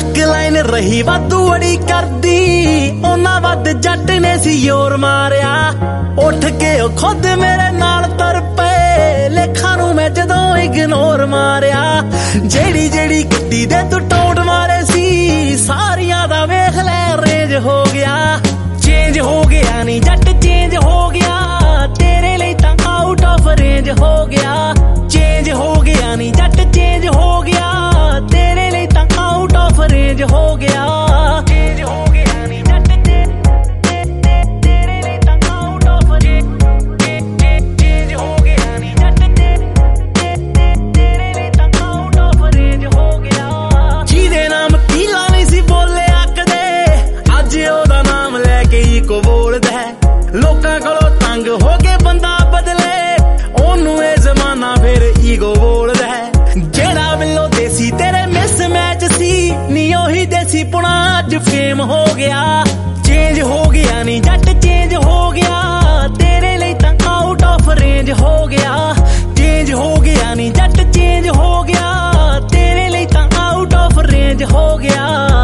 ਇੱਕ ਲਾਈਨ ਰਹੀ ਵਾਧੂ ਅੜੀ ਕਰਦੀ, ਉਹਨਾਂ ਵੱਧ ਜੱਟ ਨੇ ਸੀ ਜ਼ੋਰ ਮਾਰਿਆ। ਉੱਠ ਕੇ ਉਹ ਖੁਦ ਮੇਰੇ ਨਾਲ ਤੁਰ ਪਏ, ਲੇਖਾਂ ਨੂੰ ਮੈਂ ਜਦੋਂ ਇਗਨੋਰ ਮਾਰਿਆ। ਜਿਹੜੀ ਜਿਹੜੀ ਗੱਡੀ ਦੇ ਤੂੰ ਟੋਟ ਮਾਰੇ ਸੀ, ਸਾਰੀਆਂ ਦਾ ਵੇਖ ਲੈ ਰੇਂਜ ਹੋ ਗਿਆ। ਚੇਂਜ ਹੋ ਗਿਆ ਨੀ ਜੱਟ ਚੇਂਜ ਹੋ ਗਿਆ, ਤੇਰੇ ਲਈ ਤਾਂ ਆਊਟ ਆਫ ਰੇਂਜ ਹੋ ਗਿਆ। ਚੇਂਜ ਹੋ ਗਿਆ ਨੀ ਜੱਟ ਚੇਂਜ ਹੋ ਗਿਆ, ਤੇਰੇ ਲਈ ਤਾਂ ਆਊਟ ਆਫ ਰੇਂਜ ਹੋ ਗਿਆ। ਚੇਂਜ ਹੋ ਗਿਆ ਨੀ ਜੱਟ ਤੇਰੇ ਲਈ ਤਾਂ ਆਊਟ ਆਫ ਰੇਂਜ ਹੋ ਗਿਆ ਨੀ ਜੱਟ ਤੇਰੇ ਲਈ ਤਾਂ ਆਊਟ ਆਫ ਰੇਂਜ ਹੋ ਗਿਆ। ਜਿਹਦੇ ਨਾਮ ਪੀਲਾ ਨਹੀਂ ਸੀ ਬੋਲਿਆ ਕਦੇ, ਅੱਜ ਉਹਦਾ ਨਾਮ ਲੈ ਕੇ ਹੀ ਕੋ ਬੋਲਦਾ। ਲੋਕਾਂ ਕੋਲੋਂ ਤੰਗ ਹੋ ਕੇ ਬੰਦਾ ਬਦਲੇ, ਉਹਨੂੰ ਇਹ ਜ਼ਮਾਨਾ ਫਿਰ ਈਗੋ ਬੋਲਦਾ। ਜਿਹੜਾ ਬਿੱਲੋ ਦੇਸੀ ਤੇਰੇ ਮਿਸ ਮੈਚ ਸੀ, ਨੀ ਉਹੀ ਦੇਸੀ ਪੁਣਾ ਅੱਜ ਫੇਮ ਹੋ ਗਿਆ। ਚੇਂਜ ਹੋ ਗਿਆ ਨੀ ਜੱਟ ਚੇਂਜ ਹੋ ਗਿਆ, ਤੇਰੇ ਲਈ ਤਾਂ ਆਊਟ ਆਫ ਰੇਂਜ ਹੋ ਗਿਆ। ਚੇਂਜ ਹੋ ਗਿਆ ਨੀ ਜੱਟ ਚੇਂਜ ਹੋ ਗਿਆ, ਤੇਰੇ ਲਈ ਤਾਂ ਆਊਟ ਆਫ ਰੇਂਜ ਹੋ ਗਿਆ।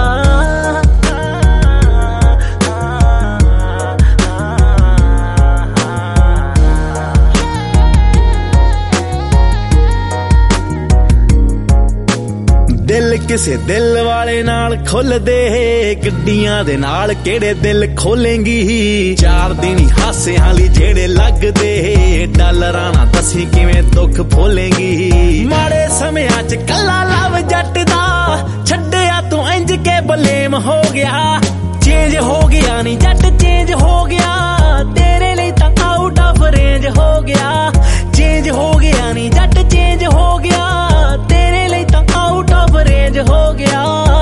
ਦਿਲ ਕਿਸੇ ਦਿਲ ਵਾਲੇ ਨਾਲ ਖੁੱਲਦੇ, ਗੱਡੀਆਂ ਦੇ ਨਾਲ ਕਿਹੜੇ ਦਿਲ ਖੋਲੇਂਗੀ। 4 ਦਿਨ ਹੀ ਹਾਸਿਆਂ ਲਈ ਜਿਹੜੇ ਲੱਗਦੇ, ਡਾਲਰਾਂ ਨਾਲ ਦੱਸੀ ਕਿਵੇਂ ਦੁੱਖ ਫੋਲੇਂਗੀ। ਮਾੜੇ ਸਮਿਆਂ ਚ ਕੱਲਾ ਲਵ ਜੱਟ ਦਾ, ਛੱਡਿਆ ਤੂੰ ਇੰਜ ਕੇ ਬਲੇਮ ਹੋ ਗਿਆ। ਚੇਂਜ ਹੋ ਗਿਆ ਨੀ ਜੱਟ ਚੇਂਜ ਹੋ ਗਿਆ, ਤੇਰੇ ਲਈ ਤਾਂ ਆਊਟ ਆਫ ਰੇਂਜ ਹੋ ਗਿਆ। ਚੇਂਜ ਹੋ ਗਿਆ ਨੀ ਜੱਟ ਚੇਂਜ ਹੋ ਗਿਆ, ਤੇਰੇ ਲਈ ਤਾਂ ਆਊਟ ਆਫ ਰੇਂਜ ਹੋ ਗਿਆ।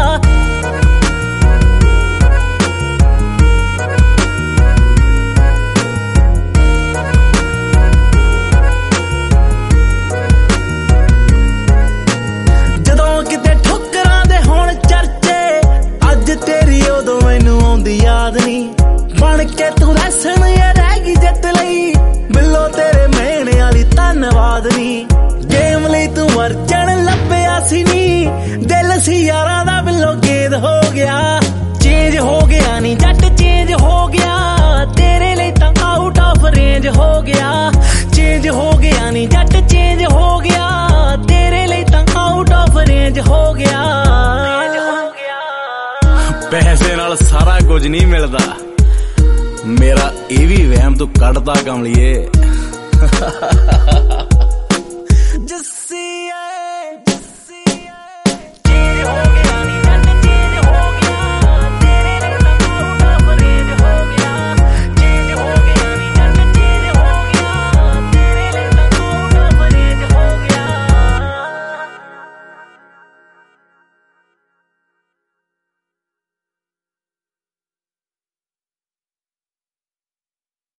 ਜਦੋਂ ਕਿਤੇ ਠੋਕਰਾਂ ਦੇ ਹੋਣ ਚਰਚੇ, ਅੱਜ ਤੇਰੀ ਉਦੋਂ ਮੈਨੂੰ ਆਉਂਦੀ ਯਾਦ ਨਹੀਂ। ਬਣ ਕੇ ਤੂੰ ਰਸਣ ਇਹ ਰਹਿ ਗਈ ਜਿੱਤ ਲਈ, ਬਿੱਲੋ ਤੇਰੇ ਮਿਹਣੇ ਵਾਲੀ ਧੰਨਵਾਦ ਨੀ। ਗੇਮ ਲਈ ਤੂੰ ਵਰਜਣ ਲੱਭਿਆ ਸੀ ਨੀ, ਦਿਲ ਸੀ ਯਾਰਾਂ ਦਾ ਬਿੱਲੋ ਗੇਦ ਹੋ ਗਿਆ। ਚੇਂਜ ਹੋ ਗਿਆ ਨੀ ਜੱਟ ਚੇਂਜ ਹੋ ਗਿਆ, ਤੇਰੇ ਲਈ ਤਾਂ ਆਊਟ ਆਫ ਰੇਂਜ ਹੋ ਗਿਆ। ਚੇਂਜ ਹੋ ਗਿਆ ਨੀ ਜੱਟ ਚੇਂਜ ਹੋ ਗਿਆ, ਤੇਰੇ ਲਈ ਤਾਂ ਆਊਟ ਆਫ ਰੇਂਜ ਹੋ ਗਿਆ। ਪੈਸੇ ਨਾਲ ਸਾਰਾ ਕੁਝ ਨਹੀਂ ਮਿਲਦਾ, ਮੇਰਾ ਇਹ ਵੀ ਵਹਿਮ ਤੂੰ ਕੱਢਦਾ ਕਮਲੀਏ।